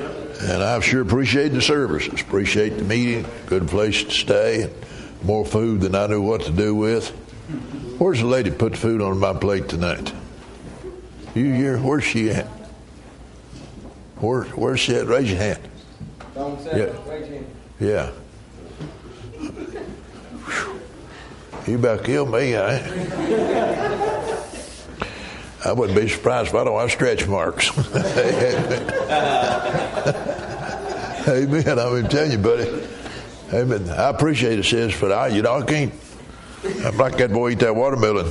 And I've sure appreciated the services, appreciate the meeting, good place to stay, and more food than I knew what to do with. Where's the lady that put the food on my plate tonight? You here? Where's she at? Where's she at? Raise your hand. Yeah. You about killed me, I wouldn't be surprised if I don't have stretch marks. Amen. I'm telling you, buddy. Amen. I appreciate it, sis, but I can't. I'm like that boy eat that watermelon.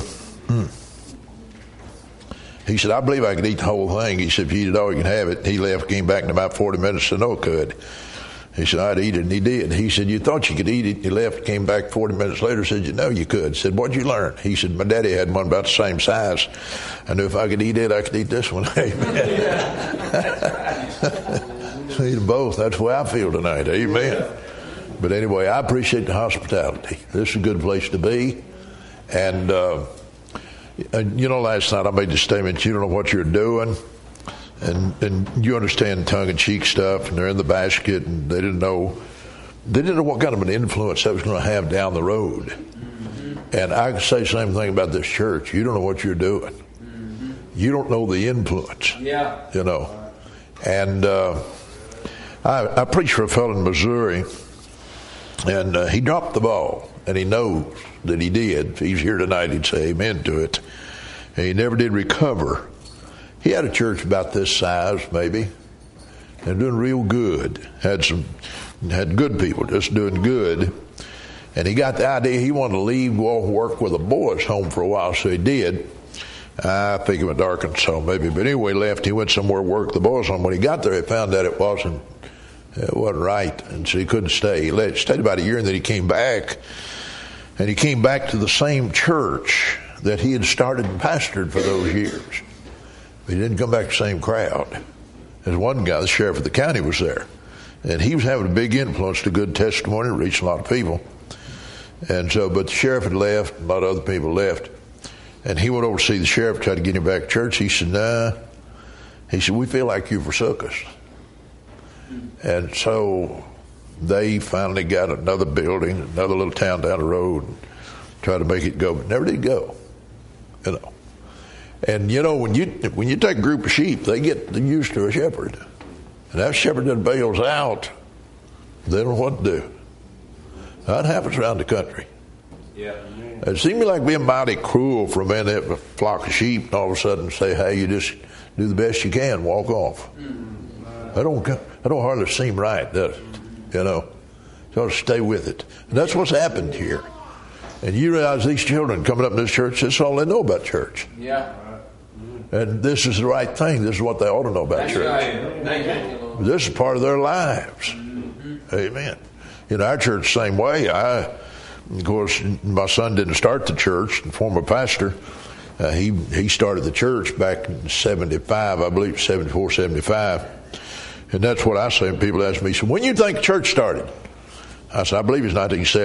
He said, I believe I could eat the whole thing. He said, if you eat it all, you can have it. He left, came back in about 40 minutes, said, no, I could. He said, I'd eat it, and he did. He said, you thought you could eat it. He left, came back 40 minutes later, said, you know you could. He said, what'd you learn? He said, my daddy had one about the same size. I knew if I could eat it, I could eat this one. Amen. Eat them both. That's the way I feel tonight. Amen. But anyway, I appreciate the hospitality. This is a good place to be. And, last night I made the statement, you don't know what you're doing. And you understand tongue-in-cheek stuff, and they're in the basket, and they didn't know what kind of an influence that was going to have down the road. Mm-hmm. And I can say the same thing about this church. You don't know what you're doing. Mm-hmm. You don't know the influence. Yeah. And I preached for a fellow in Missouri, and he dropped the ball, and he knows that he did. If he's here tonight, he'd say amen to it. And he never did recover. He had a church about this size, maybe, and doing real good. Had good people just doing good. And he got the idea he wanted to leave, go work with the boys home for a while, so he did. I think he went to Arkansas, maybe. But anyway, he left. He went somewhere, worked the boys home. When he got there, he found out it wasn't right, and so he couldn't stay. He stayed about a year, and then he came back. And he came back to the same church that he had started and pastored for those years. He didn't come back to the same crowd. There's one guy, the sheriff of the county, was there. And he was having a big influence, to good testimony, reached a lot of people. And so, but the sheriff had left, a lot of other people left. And he went over to see the sheriff, tried to get him back to church. He said, nah. He said, we feel like you forsook us. And so they finally got another building, another little town down the road, and tried to make it go, but never did go. And when you take a group of sheep, they get used to a shepherd. And that shepherd that bails out, they don't know what to do. That happens around the country. Yeah. It seems like being mighty cruel for a man to have a flock of sheep and all of a sudden say, hey, you just do the best you can, walk off. That don't hardly seem right, does it? So stay with it. And that's what's happened here. And you realize these children coming up in this church, that's all they know about church. Yeah. And this is the right thing. This is what they ought to know about church. Right. This is part of their lives. Mm-hmm. Amen. Our church, same way. Of course, my son didn't start the church. The former pastor, he started the church back in 75, I believe, 74, 75. And that's what I say when people ask me, so when you think church started? I said, I believe it's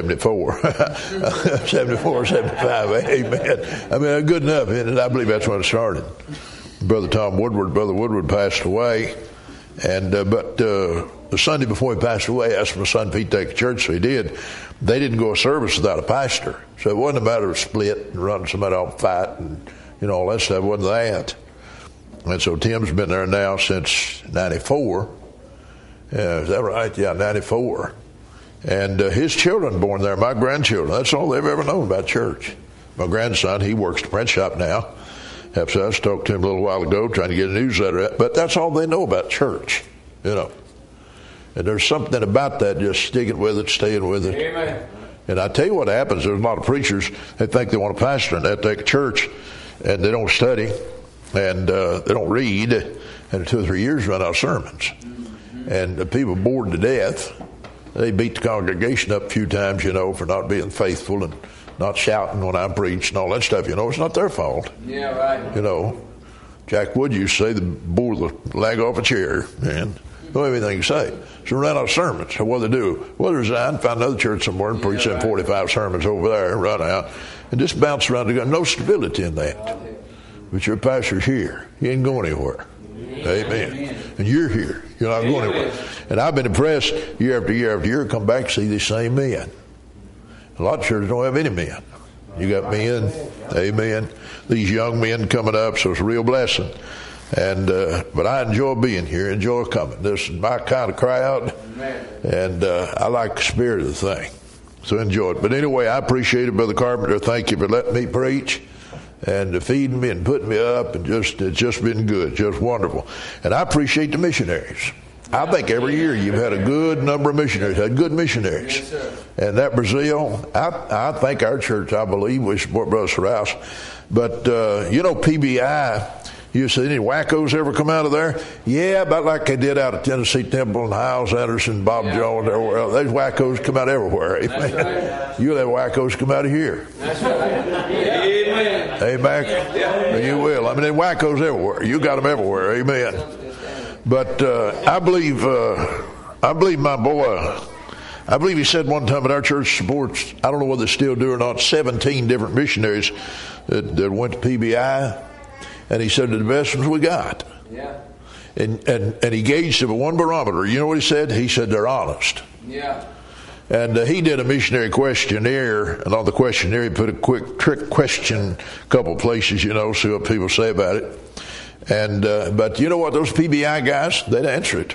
1974. 74, 75, amen. I mean, good enough, isn't it? I believe that's when it started. Brother Woodward passed away. And but the Sunday before he passed away, I asked my son if he'd take a church, so he did. They didn't go to service without a pastor. So it wasn't a matter of split and running somebody off fight and, all that stuff. It wasn't that. And so Tim's been there now since 94. Is that right? Yeah, 94. And his children born there, my grandchildren, that's all they've ever known about church. My grandson, he works at the print shop now. I talked to him a little while ago trying to get a newsletter out. But that's all they know about church, And there's something about that, just sticking with it, staying with it. Amen. And I tell you what happens, there's a lot of preachers that think they want a pastor and they take a church and they don't study and they don't read, and in 2 or 3 years run out of sermons. Mm-hmm. And the people bored to death. They beat the congregation up a few times, for not being faithful and not shouting when I preach and all that stuff. It's not their fault. Yeah, right. Jack Wood used to say the bull the leg off a chair, and don't have anything to say. So ran out of sermons. So what do they do? Well, resign, find another church somewhere and preach them 45 sermons over there and run out. And just bounce around. There's no stability in that. But your pastor's here. He ain't going anywhere. Amen. And you're here. You're not going anywhere. And I've been impressed year after year after year, come back and see these same men. A lot of churches don't have any men. You got men, amen. These young men coming up, so it's a real blessing. And but I enjoy being here, enjoy coming. This is my kind of crowd, and I like the spirit of the thing. So enjoy it. But anyway, I appreciate it, Brother Carpenter. Thank you for letting me preach and feeding me and putting me up, and it's just been good, just wonderful. And I appreciate the missionaries. I think every year you've had a good number of missionaries, had good missionaries. Yes, sir. And that Brazil, I think our church, I believe, we support Brother Strauss. But, PBI, you say any wackos ever come out of there? Yeah, about like they did out of Tennessee Temple and Hiles Anderson, Bob Jones, everywhere else. Those wackos come out everywhere. Amen. Right. You'll have wackos come out of here. That's right. Amen. Amen. Yeah. You will. I mean, there are wackos everywhere. You got them everywhere. Amen. But I believe my boy, I believe he said one time that our church supports, I don't know whether they still do or not, 17 different missionaries that went to PBI. And he said, they're the best ones we got. Yeah. And he gauged them at one barometer. You know what he said? He said they're honest. Yeah. And he did a missionary questionnaire, and on the questionnaire he put a quick trick question a couple places, see what people say about it. And but you know what? Those PBI guys, they'd answer it.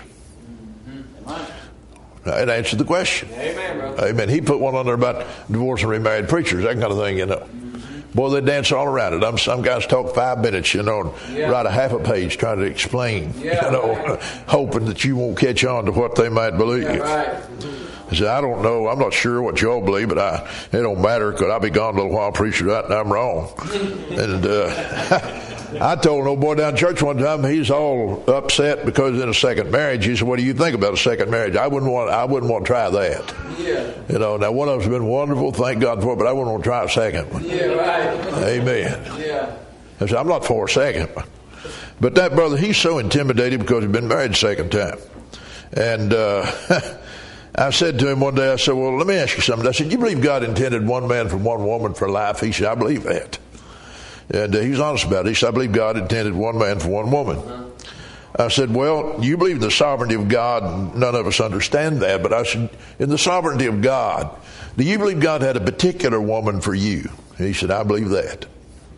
Mm-hmm. They'd answer the question. Amen, brother. Amen. He put one on there about divorced and remarried preachers, that kind of thing, Boy, they dance all around it. Some guys talk 5 minutes, and write a half a page trying to explain, right. Hoping that you won't catch on to what they might believe. Yeah, right. I said, I don't know. I'm not sure what y'all believe, but it don't matter because I'll be gone a little while, preacher, right, and I'm wrong. And I told an old boy down at church one time, he's all upset because he's in a second marriage. He said, what do you think about a second marriage? I wouldn't want to try that. Yeah. Now one of them's been wonderful, thank God for it, but I wouldn't want to try a second one. Yeah, right. Amen. Yeah. I said, I'm not for a second one. But that brother, he's so intimidated because he's been married a second time. And I said to him one day, I said, well, let me ask you something. I said, you believe God intended one man for one woman for life? He said, I believe that. And he was honest about it. He said, I believe God intended one man for one woman. I said, well, you believe in the sovereignty of God. None of us understand that. But I said, in the sovereignty of God, do you believe God had a particular woman for you? And he said, I believe that.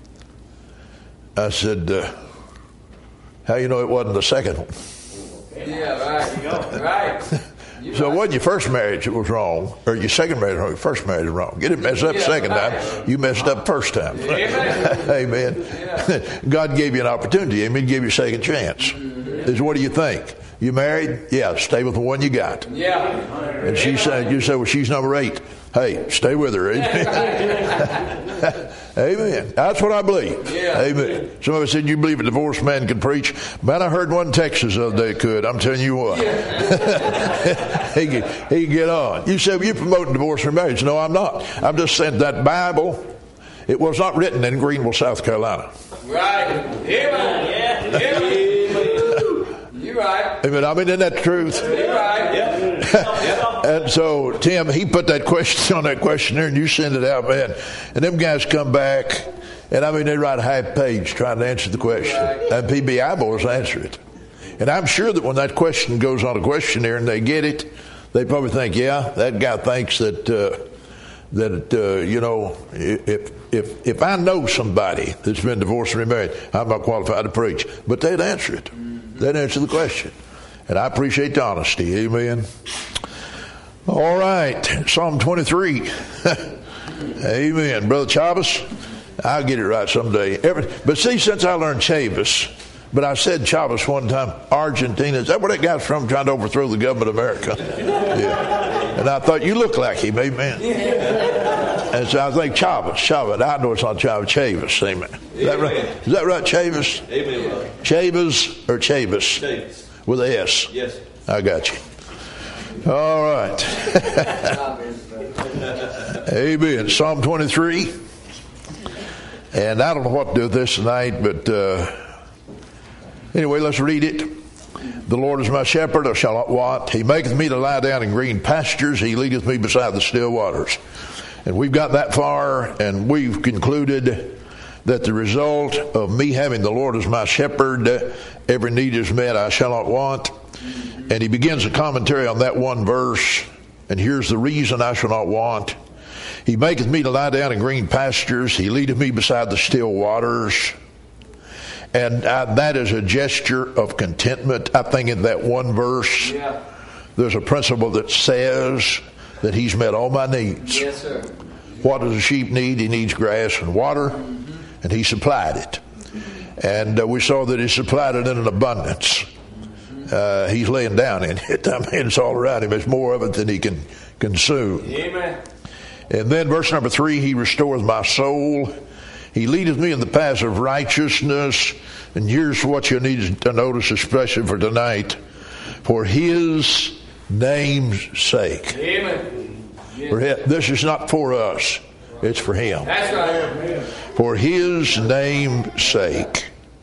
I said, how you know it wasn't the second one? Yeah, right. So it wasn't your first marriage that was wrong, or your second marriage was wrong, your first marriage was wrong. Get it messed up second time, you messed up first time. Amen. Yeah. God gave you an opportunity. Amen. He gave you a second chance. Mm-hmm. What do you think? You married? Yeah, stay with the one you got. Yeah. And she said, you said, well, she's number 8. Hey, stay with her. Amen. Amen. That's what I believe. Yeah. Amen. Somebody said, you believe a divorced man can preach? Man, I heard one in Texas the other day could. I'm telling you what. Yeah. he can get on. You said, well, you're promoting divorce or marriage. No, I'm not. I'm just saying that Bible, it was not written in Greenville, South Carolina. Right. Amen. Yeah. Amen. You're right. Amen. I mean, isn't that the truth? You're right. Yeah. And so, Tim, he put that question on that questionnaire, and you send it out, man. And them guys come back, and I mean, they write a half page trying to answer the question. Right. And PBI boys answer it. And I'm sure that when that question goes on a questionnaire and they get it, they probably think, yeah, that guy thinks that if I know somebody that's been divorced and remarried, I'm not qualified to preach. But they'd answer it. They'd answer the question. And I appreciate the honesty. Amen. All right. Psalm 23. Amen. Brother Chavez, I'll get it right someday. But see, since I learned Chavis, but I said Chavez one time, Argentina. Is that where that guy's from, trying to overthrow the government of America? Yeah. And I thought, you look like him. Amen. And so I think Chavez. I know it's not Chavis. Amen. Is that right? Is that right, Chavis? Amen, brother. Chavis or Chavis? Chavis. With a S? Yes. I got you. All right. Amen. Psalm 23. And I don't know what to do with this tonight, but anyway, let's read it. The Lord is my shepherd, I shall not want. He maketh me to lie down in green pastures. He leadeth me beside the still waters. And we've got that far, and we've concluded that the result of me having the Lord as my shepherd, every need is met, I shall not want. And he begins a commentary on that one verse. And here's the reason I shall not want. He maketh me to lie down in green pastures. He leadeth me beside the still waters. And that is a gesture of contentment. I think in that one verse, there's a principle that says that he's met all my needs. Yes, sir. What does a sheep need? He needs grass and water, and he supplied it. And we saw that he supplied it in an abundance. He's laying down in it. I mean, it's all around him. There's more of it than he can consume. Amen. And then verse number 3, he restoreth my soul. He leadeth me in the paths of righteousness. And here's what you need to notice, especially for tonight. For his name's sake. Amen. This is not for us. It's for him. That's right. For his name's sake.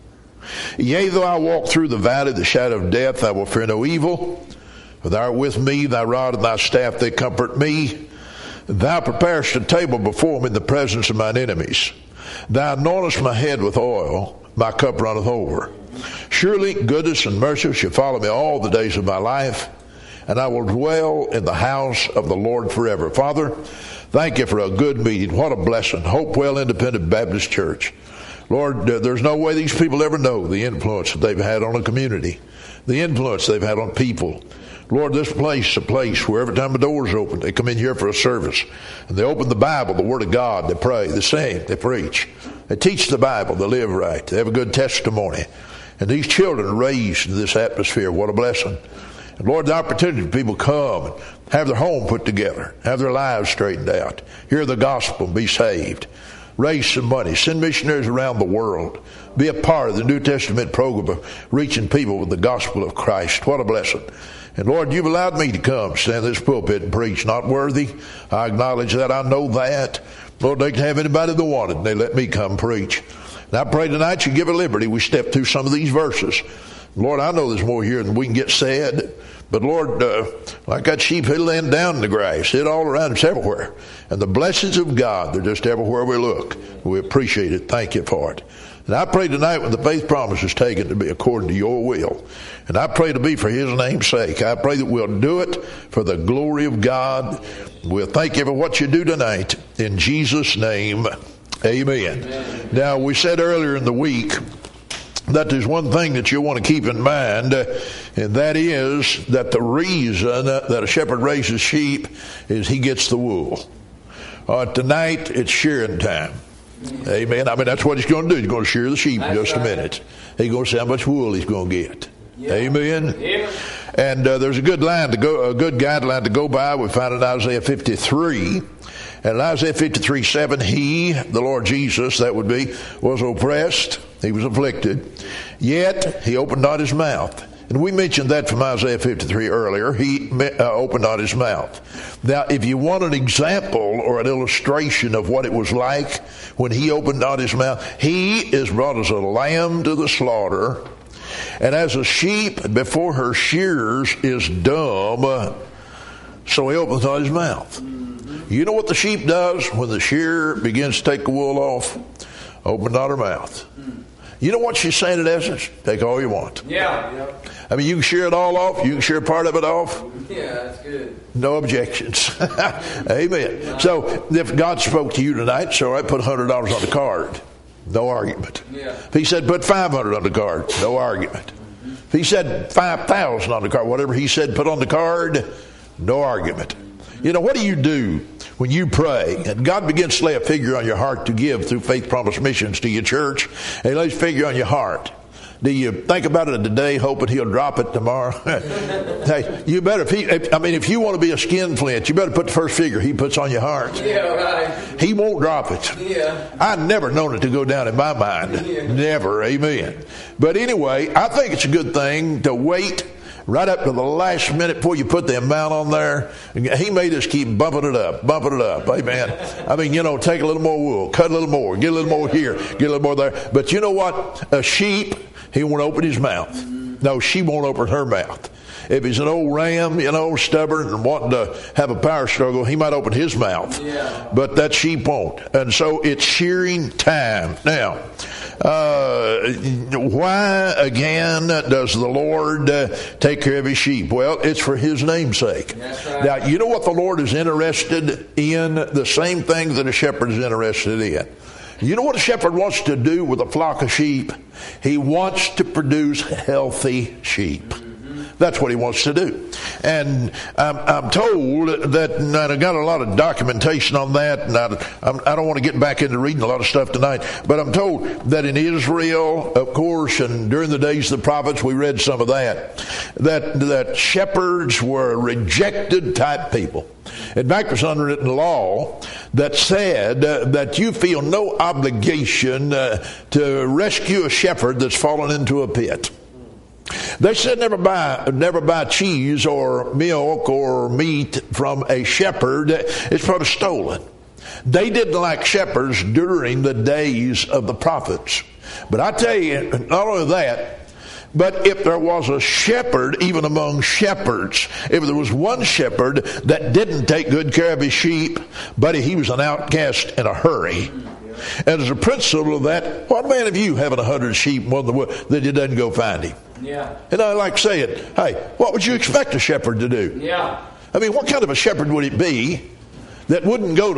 Yea, though I walk through the valley of the shadow of death, I will fear no evil. For thou art with me, thy rod and thy staff, they comfort me. Thou preparest a table before me in the presence of mine enemies. Thou anointest my head with oil, my cup runneth over. Surely goodness and mercy shall follow me all the days of my life, and I will dwell in the house of the Lord forever. Father, thank you for a good meeting. What a blessing. Hopewell Independent Baptist Church. Lord, there's no way these people ever know the influence that they've had on a community, the influence they've had on people. Lord, this place is a place where every time the door's open, they come in here for a service. And they open the Bible, the Word of God. They pray, they sing, they preach. They teach the Bible, they live right. They have a good testimony. And these children are raised in this atmosphere. What a blessing. And Lord, the opportunity for people to come and have their home put together, have their lives straightened out, hear the gospel, be saved, raise some money, send missionaries around the world, be a part of the New Testament program of reaching people with the gospel of Christ. What a blessing. And Lord, you've allowed me to come, stand in this pulpit and preach. Not worthy. I acknowledge that. I know that. Lord, they can have anybody they wanted, and they let me come preach. And I pray tonight you give a liberty. We step through some of these verses. Lord, I know there's more here than we can get said. But Lord, like that sheep, he'll laying down in the grass. It's all around us everywhere. And the blessings of God, they're just everywhere we look. We appreciate it. Thank you for it. And I pray tonight when the faith promise is taken to be according to your will. And I pray to be for his name's sake. I pray that we'll do it for the glory of God. We'll thank you for what you do tonight. In Jesus' name, amen. Now, we said earlier in the week that there's one thing that you want to keep in mind, and that is that the reason that a shepherd raises sheep is he gets the wool. Tonight, it's shearing time. Amen. I mean, that's what he's going to do. He's going to shear the sheep in just a minute. He's going to say how much wool he's going to get. Yeah. Amen. Yeah. And there's a good guideline to go by. We find it in Isaiah 53. And in Isaiah 53:7, he, the Lord Jesus, that would be, was oppressed. He was afflicted. Yet he opened not his mouth. And we mentioned that from Isaiah 53 earlier. He opened not his mouth. Now, if you want an example or an illustration of what it was like when he opened not his mouth, he is brought as a lamb to the slaughter, and as a sheep before her shearers is dumb, so he opens not his mouth. You know what the sheep does when the shearer begins to take the wool off? Open not her mouth. You know what she's saying in essence? Take all you want. Yeah. I mean, you can shear it all off. You can shear part of it off. Yeah, that's good. No objections. Amen. So if God spoke to you tonight, so I put $100 on the card. No argument. Yeah. If he said put $500 on the card, no argument. If he said $5,000 on the card, whatever he said put on the card, no argument. You know, what do you do when you pray and God begins to lay a figure on your heart to give through Faith Promise Missions to your church, and he lays a figure on your heart? Do you think about it today, hoping he'll drop it tomorrow? Hey, you better, if you want to be a skinflint, you better put the first figure he puts on your heart. Yeah, right. He won't drop it. Yeah. I've never known it to go down in my mind. Yeah. Never. Amen. But anyway, I think it's a good thing to wait right up to the last minute before you put the amount on there. He made us keep bumping it up. Amen. I mean, take a little more wool, cut a little more, get a little more here, get a little more there. But you know what? A sheep, he won't open his mouth. No, she won't open her mouth. If he's an old ram, stubborn and wanting to have a power struggle, he might open his mouth. Yeah. But that sheep won't. And so it's shearing time. Now, why again does the Lord take care of his sheep? Well, it's for his name's sake. That's right. Now, you know what the Lord is interested in? The same thing that a shepherd is interested in. You know what a shepherd wants to do with a flock of sheep? He wants to produce healthy sheep. That's what he wants to do. And I'm told that, and I got a lot of documentation on that, and I don't want to get back into reading a lot of stuff tonight, but I'm told that in Israel, of course, and during the days of the prophets, we read some of that shepherds were rejected type people. In fact, there's unwritten law that said that you feel no obligation to rescue a shepherd that's fallen into a pit. They said never buy cheese or milk or meat from a shepherd. It's probably stolen. They didn't like shepherds during the days of the prophets. But I tell you, not only that, but if there was a shepherd, even among shepherds, if there was one shepherd that didn't take good care of his sheep, buddy, he was an outcast in a hurry. And as a principle of that, what man of you having 100 sheep in one of the woods that you doesn't go find him? Yeah. And I like saying, hey, what would you expect a shepherd to do? Yeah. I mean, what kind of a shepherd would it be that wouldn't go to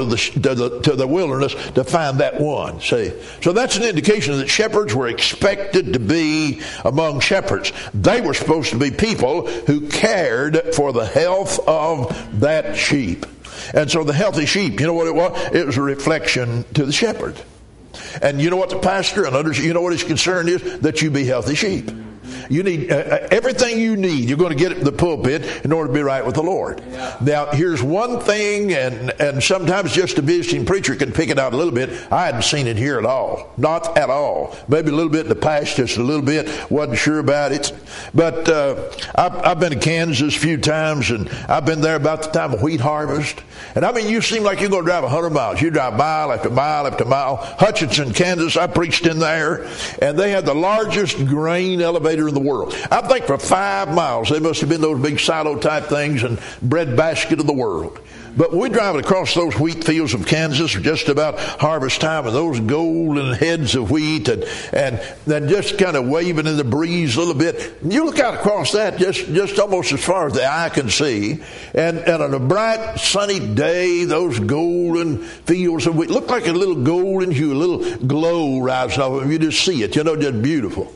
the wilderness to find that one? See, so that's an indication that shepherds were expected to be among shepherds. They were supposed to be people who cared for the health of that sheep. And so the healthy sheep, you know what it was? It was a reflection to the shepherd. And you know what the pastor and others, you know what his concern is? That you be healthy sheep. You need everything you need. You're going to get it in the pulpit in order to be right with the Lord. Yeah. Now, here's one thing, and sometimes just a visiting preacher can pick it out a little bit. I hadn't seen it here at all. Not at all. Maybe a little bit in the past, just a little bit. Wasn't sure about it. But I've been to Kansas a few times, and I've been there about the time of wheat harvest. And I mean, you seem like you're going to drive 100 miles. You drive mile after mile after mile. Hutchinson, Kansas, I preached in there, and they had the largest grain elevator in the world. I think for 5 miles, they must have been those big silo type things and bread basket of the world. But we're driving across those wheat fields of Kansas just about harvest time, and those golden heads of wheat and then just kind of waving in the breeze a little bit. You look out across that just almost as far as the eye can see, and on a bright sunny day, those golden fields of wheat look like a little golden hue, a little glow rising off of them. You just see it, just beautiful.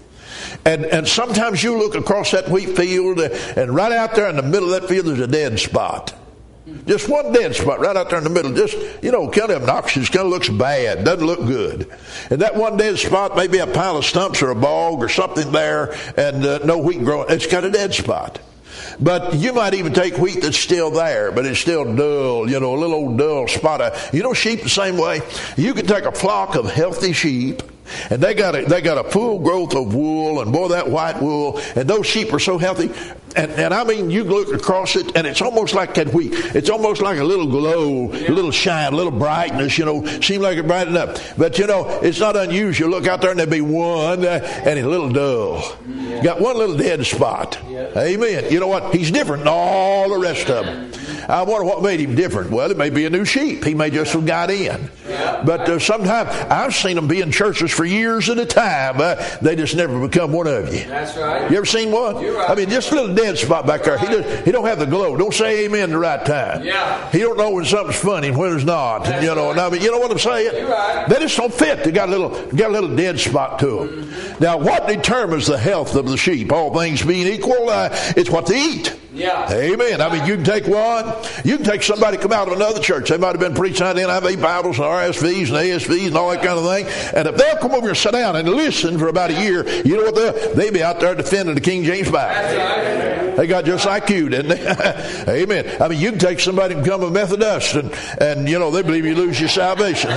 And sometimes you look across that wheat field, and right out there in the middle of that field there's a dead spot. Just one dead spot right out there in the middle. Just, kind of obnoxious, kind of looks bad, doesn't look good. And that one dead spot may be a pile of stumps or a bog or something there, and no wheat growing. It's got a dead spot. But you might even take wheat that's still there, but it's still dull, a little old dull spot. Sheep the same way. You can take a flock of healthy sheep, and they got a full growth of wool, and boy, that white wool, and those sheep are so healthy. And I mean, you look across it, and it's almost like that wheat. It's almost like a little glow, a little shine, a little brightness, seem like it brightened up. But, it's not unusual. Look out there, and there'd be one, and it's a little dull. Yeah. Got one little dead spot. Yeah. Amen. You know what? He's different than all the rest of them. I wonder what made him different. Well, it may be a new sheep. He may just have got in. Yeah. But sometimes I've seen them be in churches for years at a time. They just never become one of you. That's right. You ever seen one? You're right. I mean, just a little dead spot back there. He don't have the glow. Don't say amen at the right time. Yeah. He don't know when something's funny and when it's not. That's And I mean, you know what I'm saying? You're right. They just don't fit. They got a little dead spot to them. Mm-hmm. Now, what determines the health of the sheep? All things being equal, it's what they eat. Yeah. Amen. I mean, you can take one. You can take somebody come out of another church. They might have been preaching out NIV Bibles and RSVs and ASVs and all that kind of thing. And if they'll come over and sit down and listen for about a year, you know what they'll be out there defending the King James Bible. That's right. They got just like you, didn't they? Amen. I mean, you can take somebody and become a Methodist and they believe you lose your salvation.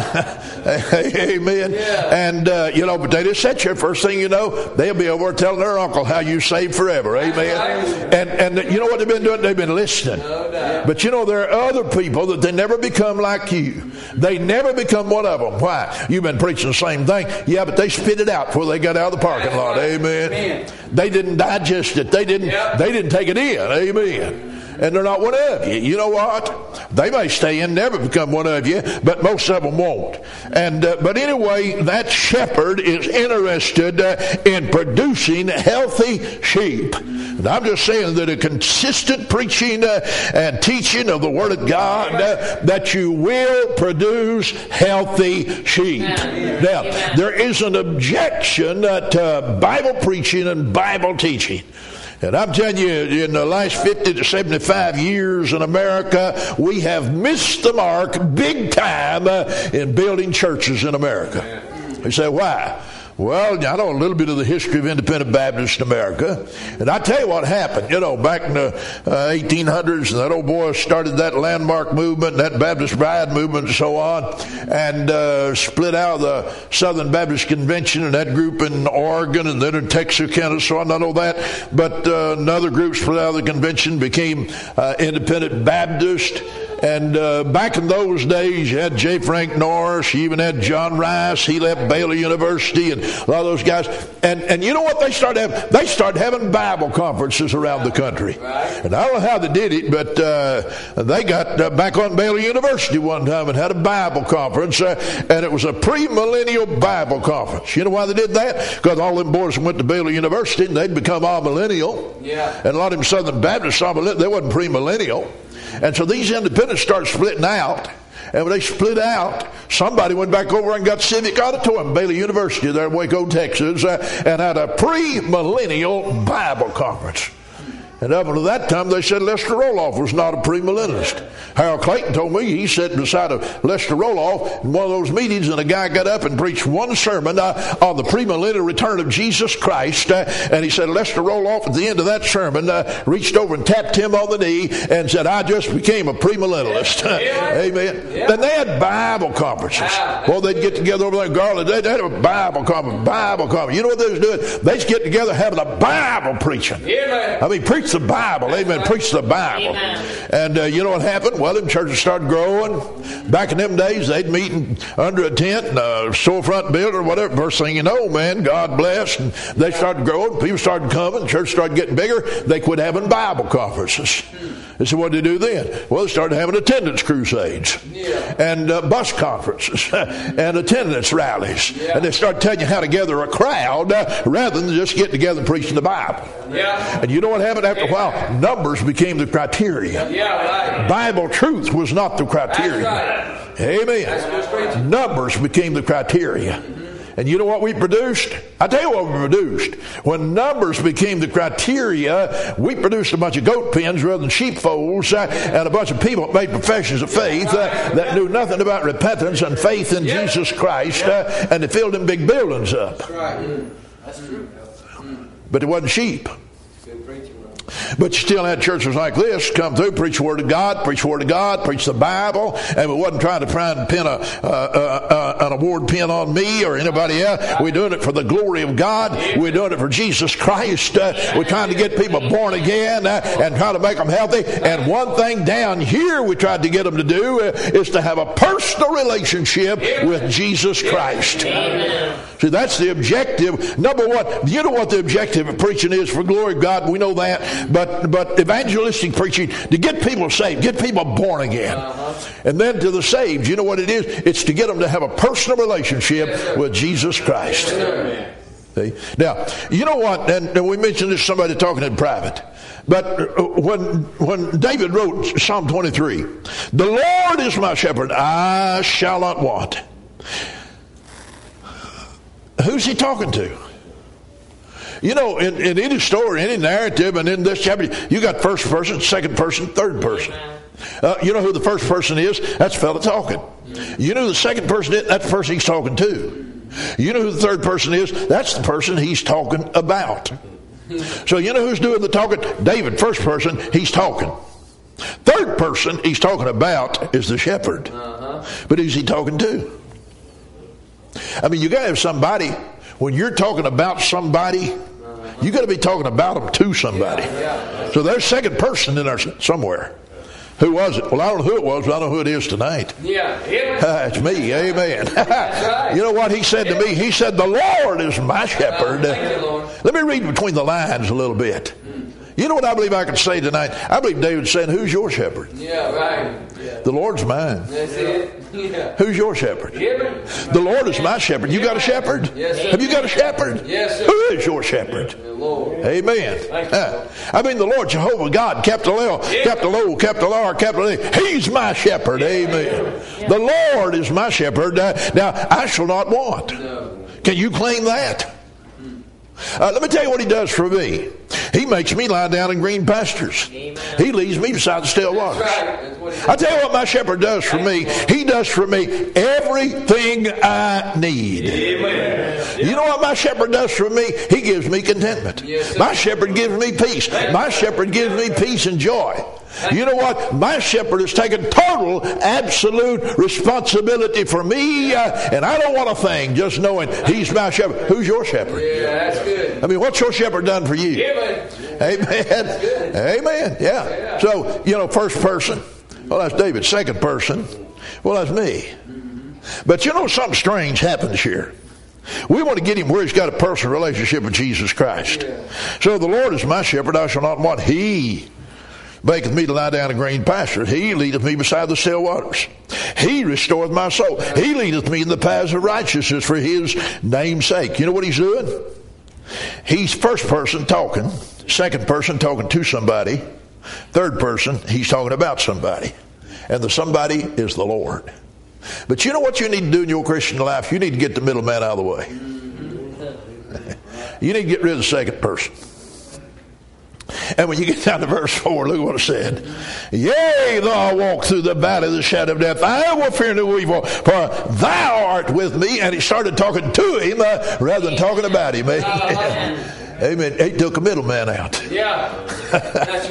Amen. Yeah. And, but they just sit you. First thing you know, they'll be over telling their uncle how you saved forever. Amen. Right. And you know what they've been doing? They've been listening. No doubt. But there are other people that they never become like you. They never become one of them. Why? You've been preaching the same thing. Yeah, but they spit it out before they got out of the parking lot. Amen. They didn't digest it. They didn't didn't take it in. Amen. And they're not one of you. You know what? They may stay in, never become one of you, but most of them won't. And but anyway, that shepherd is interested in producing healthy sheep. And I'm just saying that a consistent preaching and teaching of the Word of God, that you will produce healthy sheep. Now, there is an objection to Bible preaching and Bible teaching. And I'm telling you, in the last 50 to 75 years in America, we have missed the mark big time in building churches in America. You say, why? Well, I know a little bit of the history of independent Baptist in America. And I tell you what happened. You know, back in the 1800s, that old boy started that landmark movement, that Baptist Bride movement and so on, and split out of the Southern Baptist Convention and that group in Oregon and then in Texarkana, so on. I know that. But another group split out of the convention, became independent Baptist. And back in those days, you had J. Frank Norris, you even had John Rice. He left Baylor University, and a lot of those guys. And you know what they started having? They started having Bible conferences around the country. And I don't know how they did it, but they got back on Baylor University one time and had a Bible conference, and it was a premillennial Bible conference. You know why they did that? Because all them boys went to Baylor University, and they'd become amillennial. Yeah. And a lot of them Southern Baptists, they wasn't premillennial. And so these independents started splitting out. And when they split out, somebody went back over and got Civic Auditorium, Baylor University there in Waco, Texas, and had a pre-millennial Bible conference. And up until that time, they said Lester Roloff was not a premillennialist. Harold Clayton told me he sat beside of Lester Roloff in one of those meetings, and a guy got up and preached one sermon on the premillennial return of Jesus Christ. And he said Lester Roloff, at the end of that sermon, reached over and tapped him on the knee and said, "I just became a premillennialist." Amen. Yeah. Then they had Bible conferences. Well, they'd get together over there in Garland. They'd have a Bible conference. You know what they was doing? They'd get together having a Bible preaching. I mean, preach the Bible. Amen. Preach the Bible. Amen. And you know what happened? Well, them churches started growing. Back in them days, they'd meet under a tent in a storefront building or whatever. First thing you know, man, God bless. And they started growing. People started coming. The church started getting bigger. They quit having Bible conferences. They said, what did they do then? Well, they started having attendance crusades and bus conferences and attendance rallies. And they started telling you how to gather a crowd rather than just get together and preaching the Bible. And you know what happened after a while? Numbers became the criteria. Bible truth was not the criteria. Amen. Numbers became the criteria. And you know what we produced? I tell you what we produced. When numbers became the criteria, we produced a bunch of goat pens rather than sheepfolds, and a bunch of people that made professions of faith that knew nothing about repentance and faith in Jesus Christ, and they filled them big buildings up. That's right. That's true. But it wasn't sheep. But you still had churches like this come through, preach the Word of God, preach the Word of God, preach the Bible, and we wasn't trying to pin an award pin on me or anybody else. We're doing it for the glory of God. We're doing it for Jesus Christ. We're trying to get people born again and trying to make them healthy. And one thing down here we tried to get them to do is to have a personal relationship with Jesus Christ. See, that's the objective. Number one, you know what the objective of preaching is for glory of God? We know that. But evangelistic preaching, to get people saved, get people born again. And then to the saved, you know what it is? It's to get them to have a personal relationship with Jesus Christ. See? Now, you know what? And we mentioned this to somebody talking in private. But when David wrote Psalm 23, the Lord is my shepherd, I shall not want. Who's he talking to? You know, in any story, any narrative, and in this chapter, you got first person, second person, third person. You know who the first person is? That's the fellow talking. You know who the second person is? That's the person he's talking to. You know who the third person is? That's the person he's talking about. So you know who's doing the talking? David, first person, he's talking. Third person he's talking about is the shepherd. But who's he talking to? I mean, you got to have somebody, when you're talking about somebody, you got to be talking about them to somebody. So there's second person in there somewhere. Who was it? Well, I don't know who it was, but I know who it is tonight. It's me. Amen. You know what he said to me? He said, the Lord is my shepherd. Let me read between the lines a little bit. You know what I believe I can say tonight? I believe David's saying, who's your shepherd? Yeah, right. Yeah. The Lord's mine. That's it. Yeah. Who's your shepherd? The Lord is my shepherd. You got a shepherd? Yes, sir. Have you got a shepherd? Yes, sir. Who is your shepherd? The Lord. Amen. Thank you, Lord. I mean, the Lord Jehovah God, capital L, capital O, capital R, capital A. He's my shepherd. Amen. The Lord is my shepherd. Now, I shall not want. No. Can you claim that? Let me tell you what he does for me. He makes me lie down in green pastures. Amen. He leads me beside the still waters. Right. That's what he I tell you what my shepherd does for me. He does for me everything I need. Amen. You know what my shepherd does for me? He gives me contentment. Yes, sir. My shepherd gives me peace. My shepherd gives me peace and joy. You know what? My shepherd has taken total, absolute responsibility for me, and I don't want a thing just knowing he's my shepherd. Who's your shepherd? Yeah, that's good. I mean, what's your shepherd done for you? Amen. Amen. Amen. Yeah. So, first person, well, that's David. Second person, well, that's me. But something strange happens here. We want to get him where he's got a personal relationship with Jesus Christ. So the Lord is my shepherd, I shall not want. He maketh me to lie down in green pastures. He leadeth me beside the still waters. He restoreth my soul. He leadeth me in the paths of righteousness for his name's sake. You know what he's doing? He's first person talking. Second person talking to somebody. Third person, he's talking about somebody. And the somebody is the Lord. But you know what you need to do in your Christian life? You need to get the middleman out of the way. You need to get rid of the second person. And when you get down to verse 4, look what it said. Yea, though I walk through the valley of the shadow of death, I will fear no evil, for thou art with me. And he started talking to him rather than talking about him. Amen. Amen. He took a middleman out. Yeah. That's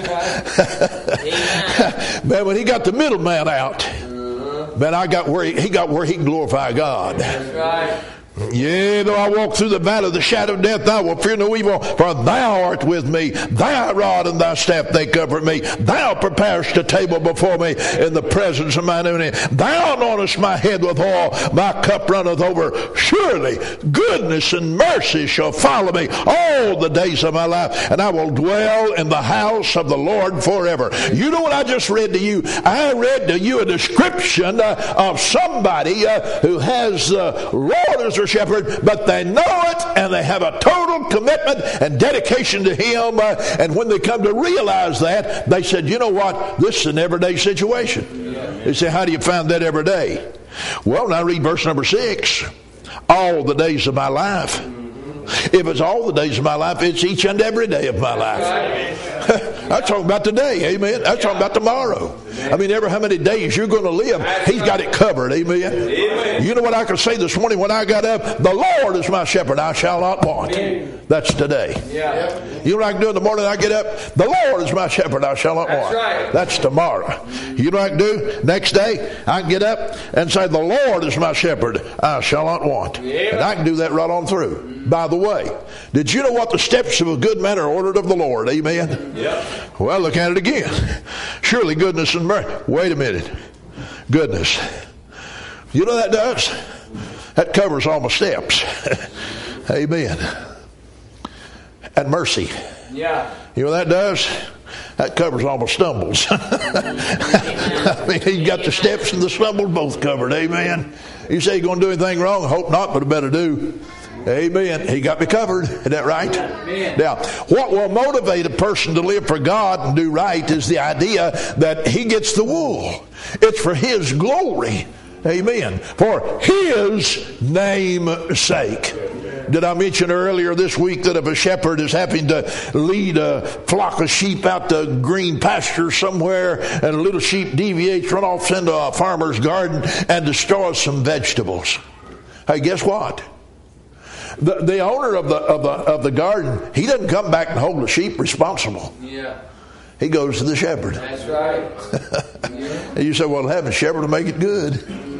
right. Man, when he got the middleman out, man, he got where he can glorify God. That's right. Yea, though I walk through the valley of the shadow of death, I will fear no evil, for thou art with me. Thy rod and thy staff, they comfort me. Thou preparest a table before me in the presence of mine enemy. Thou anointest my head with oil, my cup runneth over. Surely goodness and mercy shall follow me all the days of my life, and I will dwell in the house of the Lord forever. You know what I just read to you? I read to you a description of somebody who has the Lord as their shepherd, but they know it and they have a total commitment and dedication to him, and when they come to realize that, they said, you know what, this is an everyday situation. They say, how do you find that every day? Well, now read verse number 6. All the days of my life. If it's all the days of my life, it's each and every day of my life. That's talking about today, amen. That's talking about tomorrow. I mean, how many days you're going to live, he's got it covered, amen. You know what I could say this morning when I got up? The Lord is my shepherd, I shall not want. That's today. You know what I can do in the morning I get up? The Lord is my shepherd, I shall not want. That's tomorrow. You know what I can do? Next day, I can get up and say, the Lord is my shepherd, I shall not want. And I can do that right on through. By the way, did you know what the steps of a good man are ordered of the Lord? Amen? Well, look at it again. Surely goodness and mercy. Wait a minute. Goodness. You know what that does? That covers all my steps. Amen. And mercy. You know what that does? That covers all my stumbles. I mean, he's got the steps and the stumbles both covered. Amen. You say you're going to do anything wrong? I hope not, but I better do. Amen. He got me covered. Isn't that right? Amen. Now, what will motivate a person to live for God and do right is the idea that he gets the wool. It's for his glory. Amen. For his name's sake. Did I mention earlier this week that if a shepherd is having to lead a flock of sheep out to green pasture somewhere and a little sheep deviates, run off into a farmer's garden and destroys some vegetables? Hey, guess what? The owner of the garden, he doesn't come back and hold the sheep responsible. He goes to the shepherd. That's right. And you say, well, have a shepherd to make it good.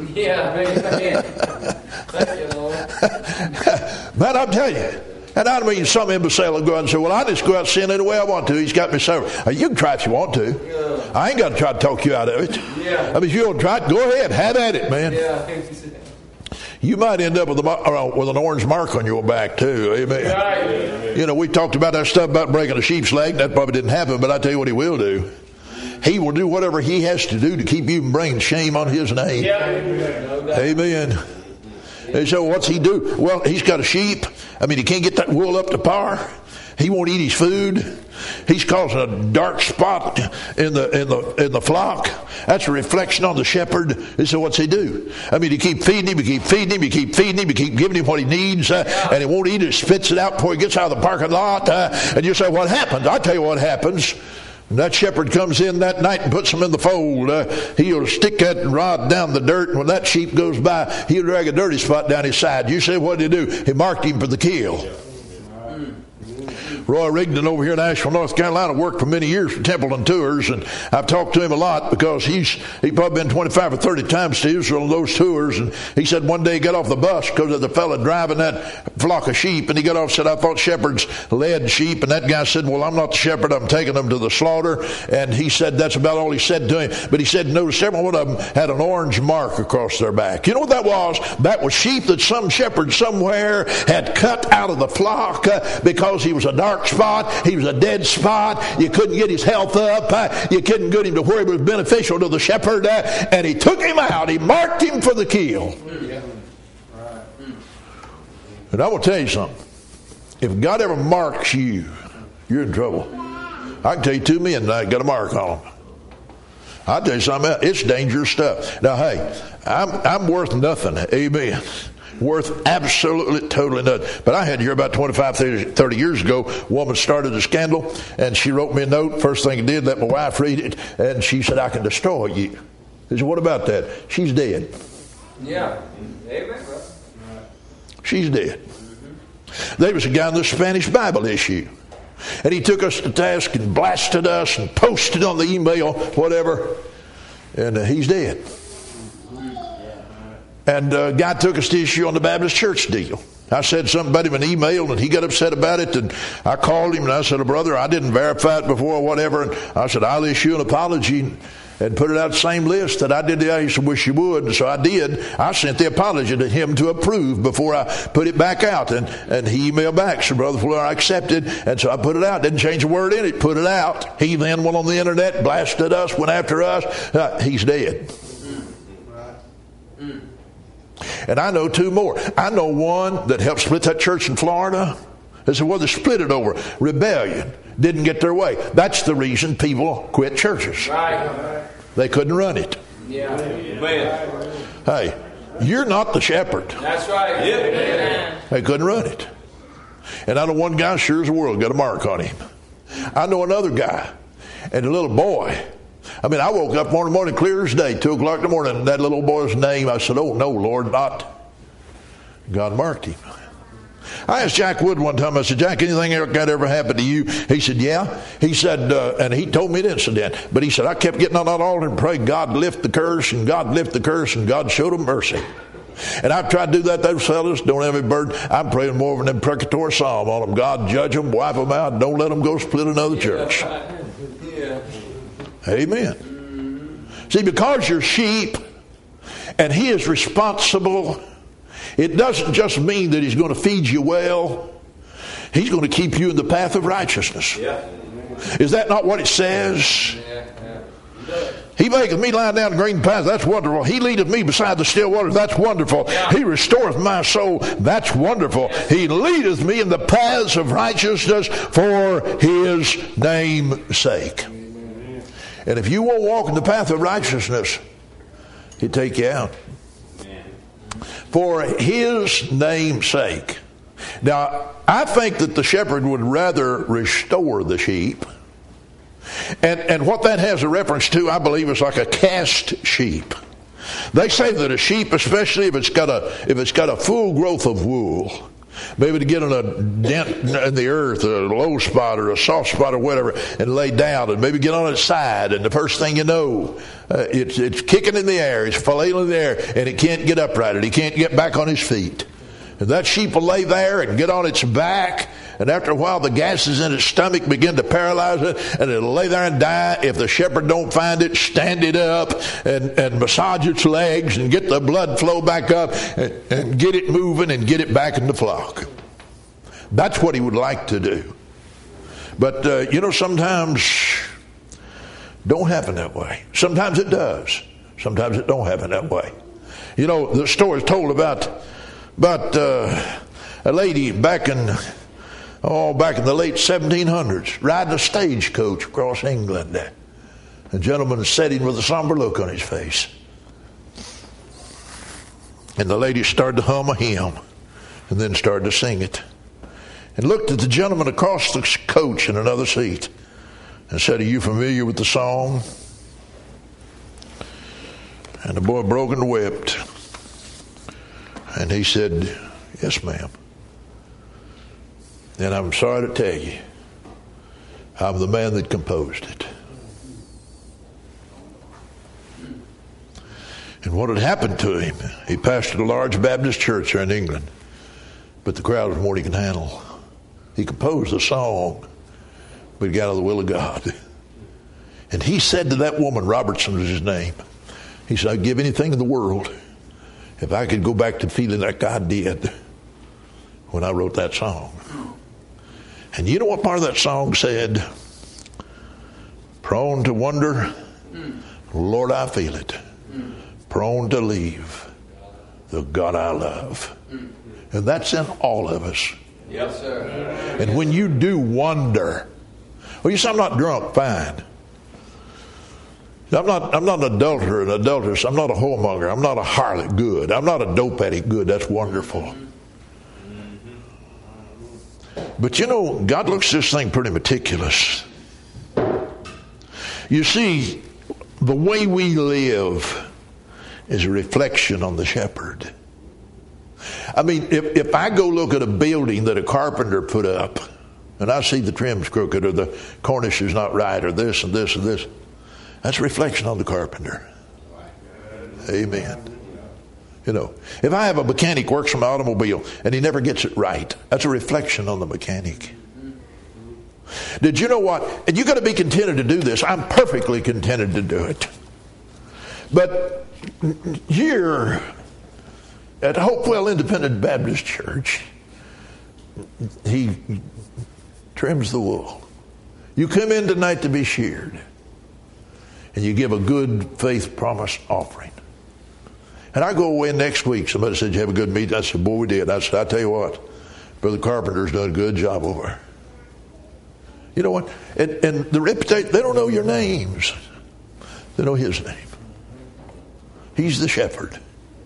Thank you, Lord. Man, I'm telling you. And I mean, some imbecile will go out and say, well, I just go out and sin any way I want to. He's got me served. You can try if you want to. I ain't got to try to talk you out of it. I mean, if you want to try it, go ahead. Have at it, man. you might end up with an orange mark on your back too. Amen. Right. You know, we talked about that stuff about breaking a sheep's leg. That probably didn't happen, but I tell you what he will do. He will do whatever he has to do to keep you from bringing shame on his name. Yeah. Amen. And so what's he do? Well, he's got a sheep. I mean, he can't get that wool up to par. He won't eat his food. He's causing a dark spot in the flock. That's a reflection on the shepherd. And so what's he do? I mean, you keep feeding him, you keep feeding him, you keep feeding him, you keep giving him what he needs, and he won't eat it. Spits it out before he gets out of the parking lot. And you say, what happens? I'll tell you what happens. When that shepherd comes in that night and puts him in the fold, he'll stick that rod down the dirt, and when that sheep goes by, he'll drag a dirty spot down his side. You say, what did he do? He marked him for the kill. Roy Rigdon over here in Asheville, North Carolina, worked for many years for Templeton Tours, and I've talked to him a lot because he's probably been 25 or 30 times to Israel on those tours, and he said one day he got off the bus because of the fella driving that flock of sheep, and he got off and said, I thought shepherds led sheep, and that guy said, well, I'm not the shepherd, I'm taking them to the slaughter, and he said that's about all he said to him, but he said, notice every one of them had an orange mark across their back. You know what that was? That was sheep that some shepherd somewhere had cut out of the flock because he was a dark spot, he was a dead spot, you couldn't get his health up, you couldn't get him to where he was beneficial to the shepherd, and he took him out, he marked him for the kill. And I will tell you something, if God ever marks you, you're in trouble. I can tell you 2 men tonight got a mark on them. I'll tell you something else, it's dangerous stuff. Now hey, I'm worth nothing, amen. Worth absolutely, totally nothing. But I had to hear about 25, 30 years ago, a woman started a scandal, and she wrote me a note. First thing I did, let my wife read it, and she said, I can destroy you. I said, what about that? She's dead. Yeah. Amen. She's dead. There was a guy in the Spanish Bible issue, and he took us to task and blasted us and posted on the email, whatever, and he's dead. And God took us to issue on the Baptist church deal. I said something about him in an email, and he got upset about it, and I called him, and I said, brother, I didn't verify it before or whatever, and I said, I'll issue an apology and put it out the same list that I did. He said, wish you would, and so I did. I sent the apology to him to approve before I put it back out, and he emailed back, said, Brother Fuller, I accepted, and so I put it out. Didn't change a word in it, put it out. He then went on the internet, blasted us, went after us. He's dead. And I know 2 more. I know one that helped split that church in Florida. They said, well, they split it over rebellion. Didn't get their way. That's the reason people quit churches. Right. They couldn't run it. Yeah. Amen. Hey, you're not the shepherd. That's right. Yep. They couldn't run it. And I know one guy, sure as the world, got a mark on him. I know another guy, and a little boy. I mean, I woke up one morning clear as day, 2 o'clock in the morning, and that little boy's name, I said, oh, no, Lord, not. God marked him. I asked Jack Wood one time, I said, Jack, anything that ever happened to you? He said, yeah. He said, and he told me the incident, but he said, I kept getting on that altar and praying, God lift the curse, and God lift the curse, and God showed them mercy. And I've tried to do that. Those fellas don't have any burden. I'm praying more of an imprecatory psalm on them. God judge them, wipe them out, don't let them go split another church. Yeah. Amen. See, because you're sheep and he is responsible, it doesn't just mean that he's going to feed you well. He's going to keep you in the path of righteousness. Yeah. Is that not what it says? Yeah. He maketh me lie down in green paths. That's wonderful. He leadeth me beside the still waters. That's wonderful. Yeah. He restoreth my soul. That's wonderful. He leadeth me in the paths of righteousness for his name's sake. And if you won't walk in the path of righteousness, he'll take you out. For his name's sake. Now, I think that the shepherd would rather restore the sheep. And what that has a reference to, I believe, is like a cast sheep. They say that a sheep, especially if it's got a full growth of wool, maybe to get in a dent in the earth, a low spot or a soft spot or whatever, and lay down and maybe get on its side, and the first thing you know, it's kicking in the air, it's flailing in the air, and it can't get upright, and he can't get back on his feet. And that sheep will lay there and get on its back And after a while, the gases in its stomach begin to paralyze it, and it'll lay there and die. If the shepherd don't find it, stand it up and massage its legs and get the blood flow back up and get it moving and get it back in the flock. That's what he would like to do. But, sometimes don't happen that way. Sometimes it does. Sometimes it don't happen that way. The story is told about a lady back in the late 1700s riding a stagecoach across England. A gentleman sitting with a somber look on his face. And the lady started to hum a hymn and then started to sing it. And looked at the gentleman across the coach in another seat and said, "Are you familiar with the song?" And the boy broke and wept. And he said, "Yes, ma'am. And I'm sorry to tell you, I'm the man that composed it." And what had happened to him, he pastored a large Baptist church here in England, but the crowd was more than he could handle. He composed a song, but he got out of the will of God. And he said to that woman, Robertson was his name, he said, "I'd give anything in the world if I could go back to feeling like I did when I wrote that song." And you know what part of that song said? "Prone to wonder, Lord, I feel it. Prone to leave the God I love." And that's in all of us. Yes, sir. And when you do wonder, well, you say, "I'm not drunk," fine. I'm not an adulterer, an adulteress. I'm not a whoremonger. I'm not a harlot, good. I'm not a dope addict, good. That's wonderful. But God looks at this thing pretty meticulous. You see, the way we live is a reflection on the shepherd. I mean, if I go look at a building that a carpenter put up, and I see the trim's crooked, or the cornice is not right, or this and this and this, that's a reflection on the carpenter. Amen. If I have a mechanic works on my automobile and he never gets it right, that's a reflection on the mechanic. Did you know what? And you got to be contented to do this. I'm perfectly contented to do it. But here at Hopewell Independent Baptist Church, he trims the wool. You come in tonight to be sheared, and you give a good faith promise offering. And I go away next week. Somebody said, "You have a good meeting?" I said, "Boy, we did." I said, "I tell you what, Brother Carpenter's done a good job over there." You know what? And the reputation, they don't know your names. They know his name. He's the shepherd.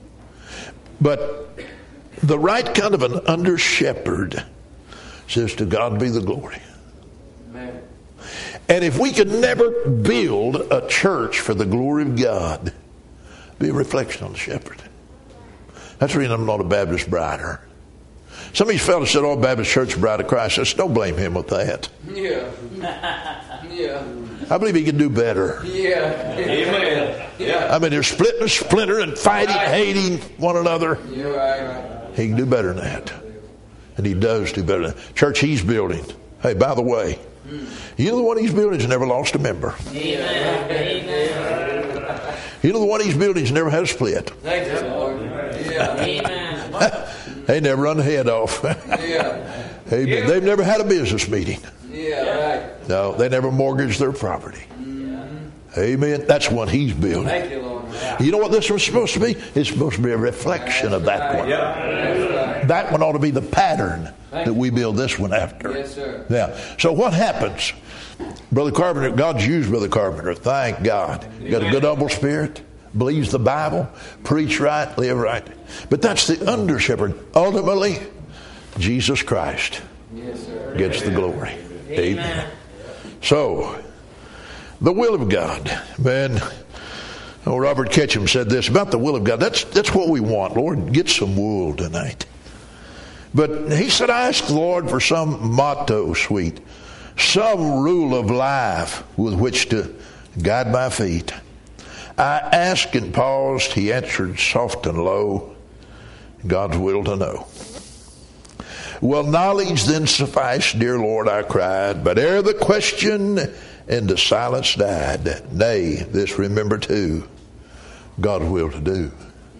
But the right kind of an under shepherd says, "To God be the glory." Amen. And if we could never build a church for the glory of God, be a reflection on the shepherd. That's the reason I'm not a Baptist brider. Some of these fellas said, "Oh, Baptist Church Bride of Christ." I said, don't blame him with that. Yeah. Yeah. I believe he can do better. Yeah. Amen. Yeah. I mean, they're splitting and splintering and fighting, hating one another. You're right. He can do better than that. And he does do better than that. Church he's building. Hey, by the way, you know the one he's building has never lost a member. Amen. Amen. You know the one he's building has never had a split. Thank you, Lord. Yeah. Amen. They never run the head off. Yeah. Amen. They've never had a business meeting. Yeah, right. No, they never mortgaged their property. Amen. That's what he's building. Thank you, Lord. You know what this one's supposed to be? It's supposed to be a reflection of that one. That one ought to be the pattern that we build this one after. Yes, sir. Now, so what happens? Brother Carpenter, God's used Brother Carpenter. Thank God. Got a good humble spirit, believes the Bible, preach right, live right. But that's the under shepherd. Ultimately, Jesus Christ Yes, sir. gets the glory. Amen. So, the will of God. Man, Robert Ketchum said this about the will of God. That's what we want. Lord, get some wool tonight. But he said, I asked the Lord for some motto, sweet, some rule of life with which to guide my feet. I asked and paused. He answered soft and low, God's will to know. Well, knowledge then sufficed, dear Lord, I cried, but ere the question into silence died, nay, this remember too, God's will to do.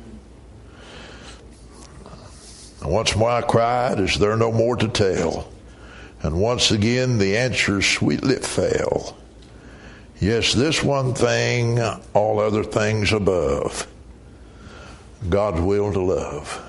And once more I cried, is there no more to tell? And once again the answer sweetly fell. Yes, this one thing, all other things above, God's will to love.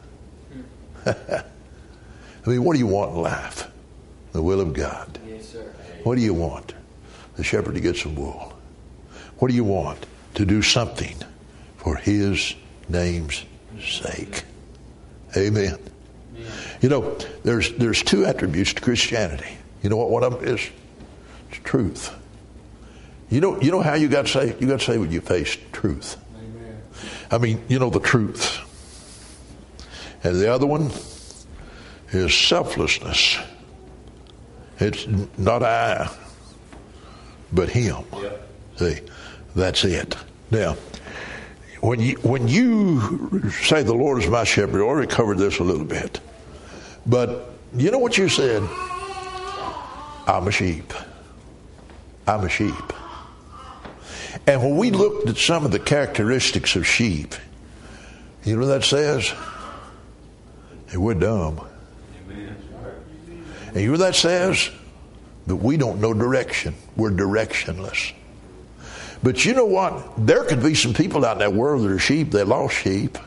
I mean, what do you want in life? The will of God. Yes, sir. What do you want? The shepherd to get some wool. What do you want? To do something for His name's sake. Amen. Amen. You know, there's two attributes to Christianity. You know what one of them is? It's truth. You know how you got saved? You got saved when you faced truth. Amen. I mean, you know the truth. And the other one is selflessness. It's not I, but Him. Yep. See, that's it. Now, when you say the Lord is my shepherd, I already covered this a little bit. But you know what you said? I'm a sheep. I'm a sheep. And when we looked at some of the characteristics of sheep, you know what that says? Hey, we're dumb. Amen. And you know what that says? That we don't know direction. We're directionless. But you know what? There could be some people out in that world that are sheep. They lost sheep.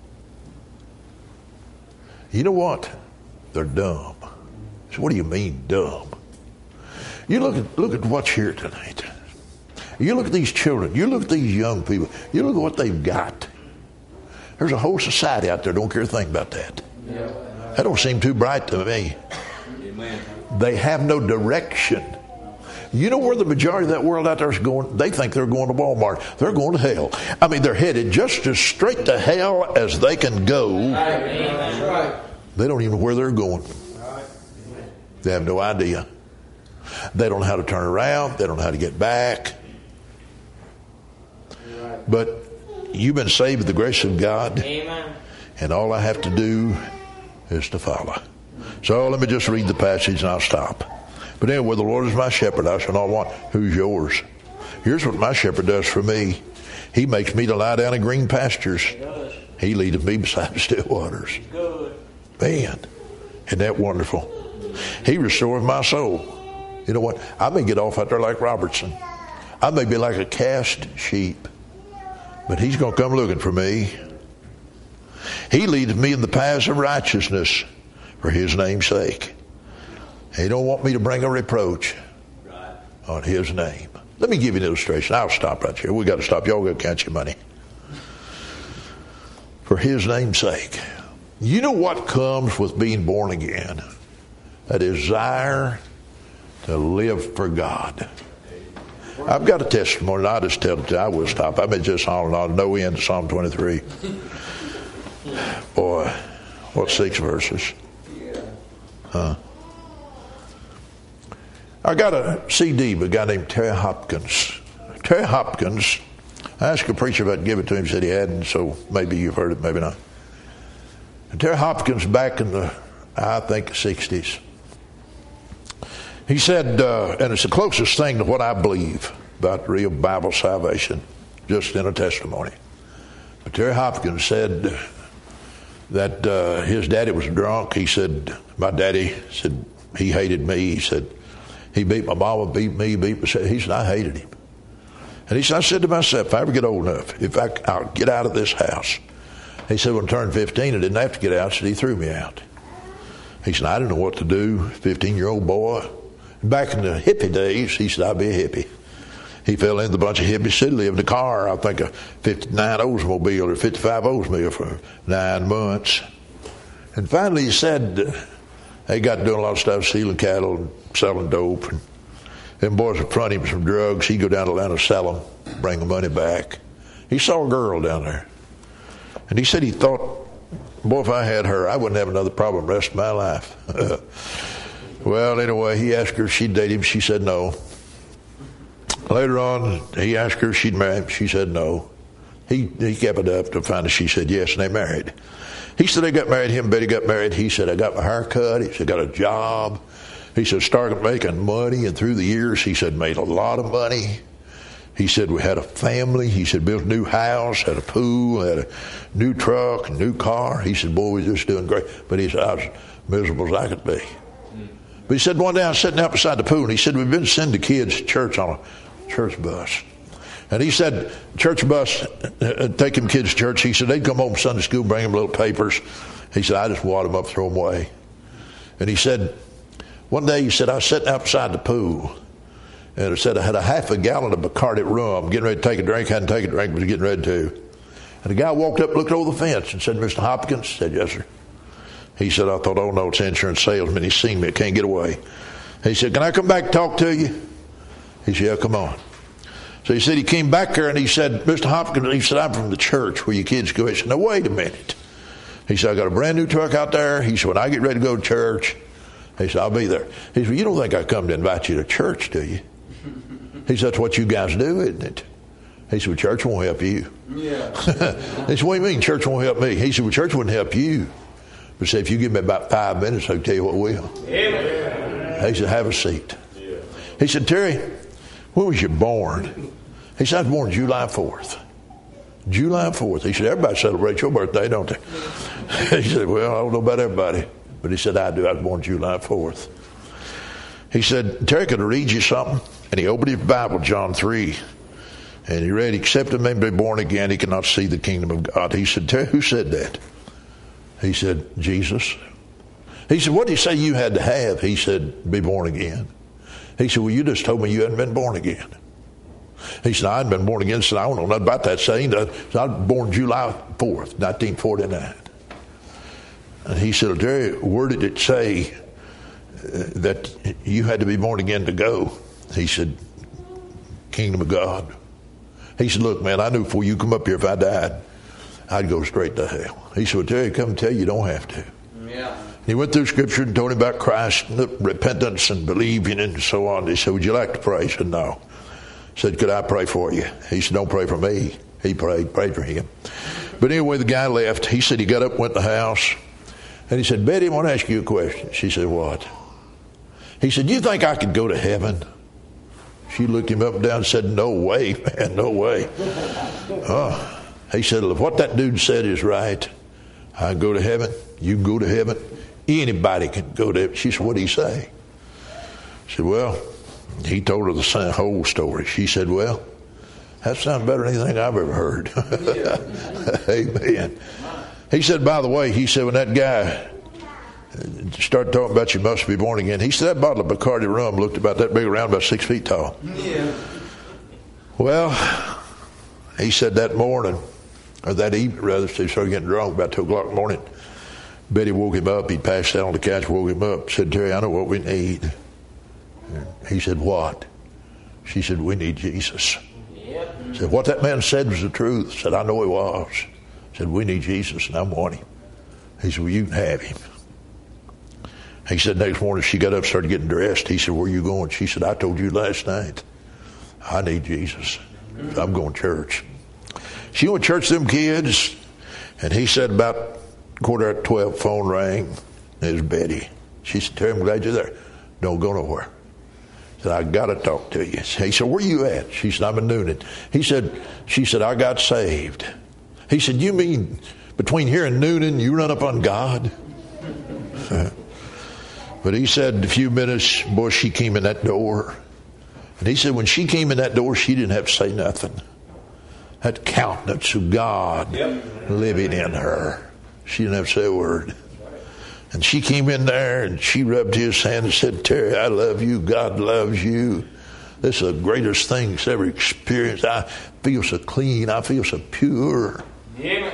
You know what? They're dumb. So what do you mean dumb? You look at what's here tonight. You look at these children. You look at these young people. You look at what they've got. There's a whole society out there don't care a thing about that. That don't seem too bright to me. Amen. They have no direction. You know where the majority of that world out there is going? They think they're going to Walmart. They're going to hell. I mean, they're headed just as straight to hell as they can go. That's right. They don't even know where they're going. They have no idea. They don't know how to turn around. They don't know how to get back. But you've been saved with the grace of God. Amen. And all I have to do is to follow. So let me just read the passage and I'll stop. But anyway, the Lord is my shepherd, I shall not want. Who's yours? Here's what my shepherd does for me. He makes me to lie down in green pastures. He leadeth me beside the still waters. Good. Man, isn't that wonderful? He restoreth my soul. You know what? I may get off out there like Robertson. I may be like a cast sheep. But He's going to come looking for me. He leadeth me in the paths of righteousness for His name's sake. He don't want me to bring a reproach on His name. Let me give you an illustration. I'll stop right here. We got to stop. Y'all got to count your money. For His name's sake. You know what comes with being born again? A desire to live for God. I've got a testimony. I'll just tell it to you. I will stop. I've been just on no end to Psalm 23. Boy, what 6 verses? Huh? I got a CD by a guy named Terry Hopkins. Terry Hopkins, I asked a preacher if I'd give it to him. He said he hadn't, so maybe you've heard it, maybe not. And Terry Hopkins, back in the, I think, 60s, he said, and it's the closest thing to what I believe about real Bible salvation, just in a testimony. But Terry Hopkins said that his daddy was drunk. He said, my daddy said he hated me. He said, he beat my mama, beat me, beat me. He said, I hated him. And he said, I said to myself, if I ever get old enough, I'll get out of this house. He said, when I turned 15, I didn't have to get out, so he threw me out. He said, I didn't know what to do, 15-year-old boy. Back in the hippie days, he said, I'd be a hippie. He fell in with a bunch of hippies, said he lived in a car, I think a 59 Oldsmobile or 55 Oldsmobile for 9 months. And finally he said, he got doing a lot of stuff, stealing cattle and selling dope. And them boys would front him some drugs. He'd go down to Atlanta, sell them, bring the money back. He saw a girl down there. And he said he thought, boy, if I had her, I wouldn't have another problem the rest of my life. Well, anyway, he asked her if she'd date him. She said no. Later on, he asked her if she'd marry him. She said no. He kept it up to find out she said yes, and they married. He said they got married, him and Betty got married. He said, I got my hair cut. He said, got a job. He said, started making money, and through the years, he said, made a lot of money. He said, we had a family. He said, built a new house, had a pool, had a new truck, a new car. He said, boy, we're just doing great. But he said, I was miserable as I could be. But he said, one day I was sitting out beside the pool, and he said, we've been sending the kids to church on a church bus. And he said, church bus, take them kids to church. He said, they'd come home from Sunday school, bring them little papers. He said, I just wad them up, throw them away. And he said, one day, he said, I was sitting out beside the pool. And it said I had a half a gallon of Bacardi rum, getting ready to take a drink, hadn't taken a drink, but was getting ready to. And the guy walked up, looked over the fence, and said, Mr. Hopkins? I said, yes, sir. He said, I thought, oh, no, it's an insurance salesman. He's seen me. I can't get away. He said, can I come back and talk to you? He said, yeah, come on. So he said he came back there, and he said, Mr. Hopkins, he said, I'm from the church where your kids go. He said, now, wait a minute. He said, I got a brand new truck out there. He said, when I get ready to go to church, he said, I'll be there. He said, well, you don't think I come to invite you to church, do you? He said, that's what you guys do, isn't it? He said, well, church won't help you. Yeah. He said, what do you mean church won't help me? He said, well, church wouldn't help you. But said, if you give me about 5 minutes, I'll tell you what will. Amen. He said, have a seat. Yeah. He said, Terry, when was you born? He said, I was born July 4th. July 4th. He said, everybody celebrates your birthday, don't they? He said, well, I don't know about everybody. But he said, I do. I was born July 4th. He said, Terry, could I read you something? And he opened his Bible, John 3. And he read, except a man be born again, he cannot see the kingdom of God. He said, Terry, who said that? He said, Jesus. He said, what did he say you had to have? He said, be born again. He said, well, you just told me you hadn't been born again. He said, I hadn't been born again. He said, I don't know nothing about that saying. I was born July 4th, 1949. And he said, Terry, where did it say that you had to be born again to go? He said, kingdom of God. He said, look, man, I knew before you come up here, if I died, I'd go straight to hell. He said, well, Terry, come tell you don't have to. Yeah. He went through Scripture and told him about Christ and repentance and believing and so on. He said, would you like to pray? He said, no. He said, could I pray for you? He said, don't pray for me. He prayed for him. But anyway, the guy left. He said he got up, went to the house, and he said, Betty, I want to ask you a question. She said, what? He said, you think I could go to heaven? She looked him up and down and said, no way, man, no way. He said, if what that dude said is right, I go to heaven, you can go to heaven, anybody can go to heaven. She said, what did he say? She said, well, he told her the whole story. She said, well, that sounds better than anything I've ever heard. Amen. He said, by the way, he said, when that guy started talking about you must be born again, he said that bottle of Bacardi rum looked about that big, around about 6 feet tall. Yeah. Well, he said that morning, or that evening rather, so he started getting drunk about 2 o'clock in the morning. Betty woke him up. He passed out on the couch, woke him up, said, Terry, I know what we need. He said, what? She said, we need Jesus. Yep. Said, what that man said was the truth. Said, I know he was. Said, we need Jesus, and I want him. He said, well, you can have him. He said, next morning she got up, started getting dressed. He said, where are you going? She said, I told you last night, I need Jesus. So I'm going to church. She went to church with them kids, and he said about 11:45, phone rang. It was Betty. She said, Terry, I'm glad you're there. Don't go nowhere. He said, I got to talk to you. He said, where you at? She said, I'm in Noonan. She said, I got saved. He said, you mean between here and Noonan, you run up on God? But he said, a few minutes, boy, she came in that door. And he said, when she came in that door, she didn't have to say nothing. That countenance of God living in her. She didn't have to say a word. And she came in there and she rubbed his hand and said, Terry, I love you. God loves you. This is the greatest thing he's ever experienced. I feel so clean. I feel so pure. Yeah.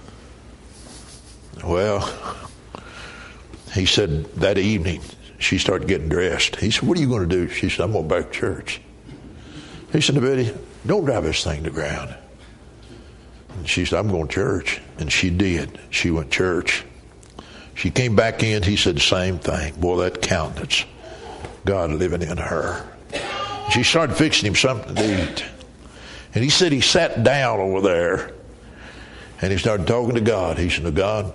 Well, he said that evening she started getting dressed. He said, what are you going to do? She said, I'm going back to church. He said to Betty, don't drive this thing to ground. And she said, I'm going to church. And she did. She went to church. She came back in. He said the same thing. Boy, that countenance, God living in her. She started fixing him something to eat. And he said he sat down over there And he started talking to God. He said, to God,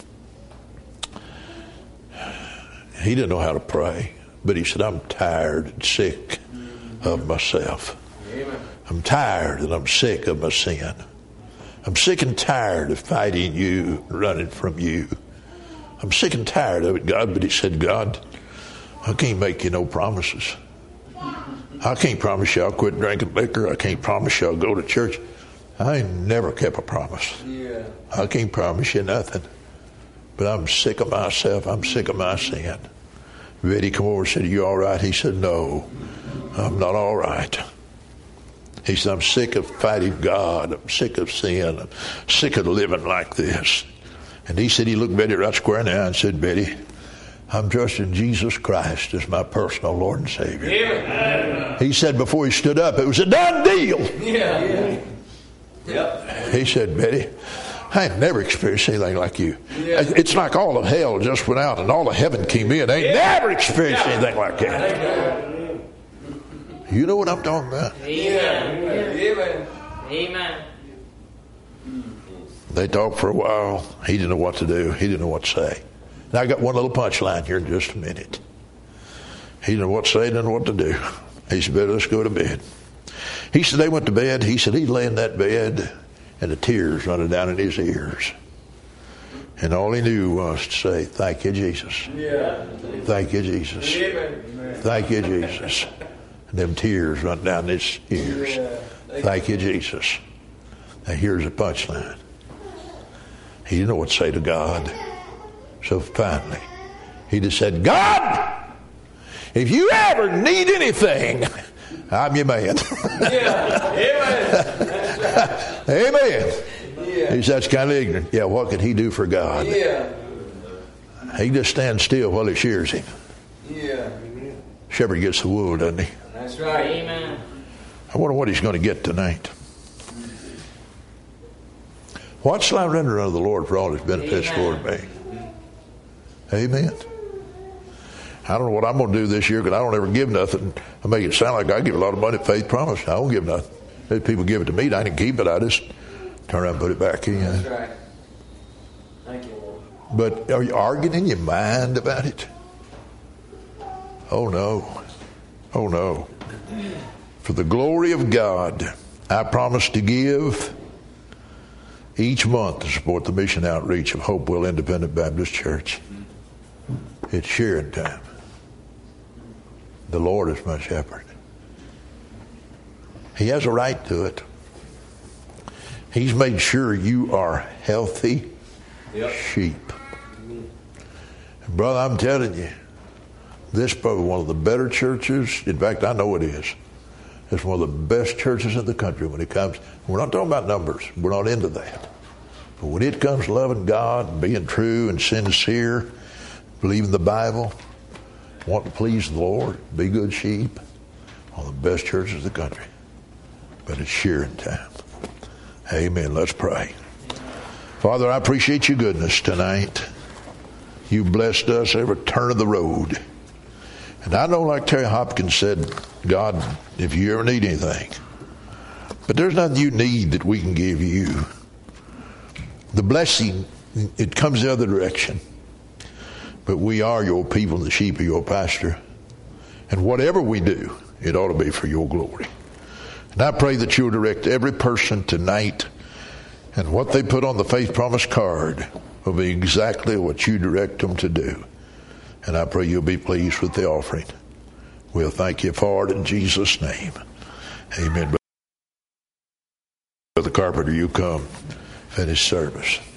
he didn't know how to pray, but he said, I'm tired and sick of myself. Amen. I'm tired and I'm sick of my sin. I'm sick and tired of fighting you, running from you. I'm sick and tired of it, God. But he said, God, I can't make you no promises. I can't promise you I'll quit drinking liquor. I can't promise you I'll go to church. I ain't never kept a promise. Yeah. I can't promise you nothing. But I'm sick of myself. I'm sick of my sin. Betty come over and said, are you all right? He said, no, I'm not all right. He said, I'm sick of fighting God. I'm sick of sin. I'm sick of living like this. And he said, he looked Betty right square in the eye and said, Betty, I'm trusting Jesus Christ as my personal Lord and Savior. Yeah. He said before he stood up, it was a done deal. Yeah. Yep. He said, Betty, I ain't never experienced anything like you. Yeah. It's like all of hell just went out and all of heaven came in. I ain't never experienced anything like that. You know what I'm talking about? Amen. Amen. They talked for a while. He didn't know what to do. He didn't know what to say. Now I got one little punchline here in just a minute. He didn't know what to say, didn't know what to do. He said, better let's go to bed. He said they went to bed. He said he'd lay in that bed and the tears running down in his ears. And all he knew was to say, thank you, Jesus. Yeah. Thank you, Jesus. Amen. Thank you, Jesus. And them tears run down his ears. Thank you, Jesus. Now here's the punchline. He didn't know what to say to God. So finally, he just said, God, if you ever need anything, I'm your man. Yeah. Amen. Amen. Yeah. He said, that's kind of ignorant. Yeah, what can he do for God? Yeah. He just stands still while he shears him. Yeah. Shepherd gets the wool, doesn't he? That's right. Amen. I wonder what he's going to get tonight. What shall I render unto the Lord for all his benefits toward me? Amen. I don't know what I'm going to do this year because I don't ever give nothing. I make it sound like I give a lot of money at Faith Promise. I don't give nothing. If people give it to me, I didn't keep it. I just turn around and put it back in. That's right. Thank you, Lord. But are you arguing in your mind about it? Oh, no. Oh, no. For the glory of God, I promise to give each month to support the mission outreach of Hopewell Independent Baptist Church. It's sharing time. The Lord is my shepherd. He has a right to it. He's made sure you are healthy sheep. And brother, I'm telling you, this is probably one of the better churches. In fact, I know it is. It's one of the best churches in the country when it comes. We're not talking about numbers. We're not into that. But when it comes to loving God, being true and sincere, believing the Bible, wanting to please the Lord, be good sheep, one of the best churches in the country. But it's shearing time. Amen. Let's pray. Father, I appreciate your goodness tonight. You blessed us every turn of the road. And I know, like Terry Hopkins said, God, if you ever need anything, but there's nothing you need that we can give you. The blessing, it comes the other direction. But we are your people and the sheep of your pasture. And whatever we do, it ought to be for your glory. And I pray that you'll direct every person tonight, and what they put on the Faith Promise card will be exactly what you direct them to do. And I pray you'll be pleased with the offering. We'll thank you for it in Jesus' name. Amen. Brother Carpenter, you come finish service.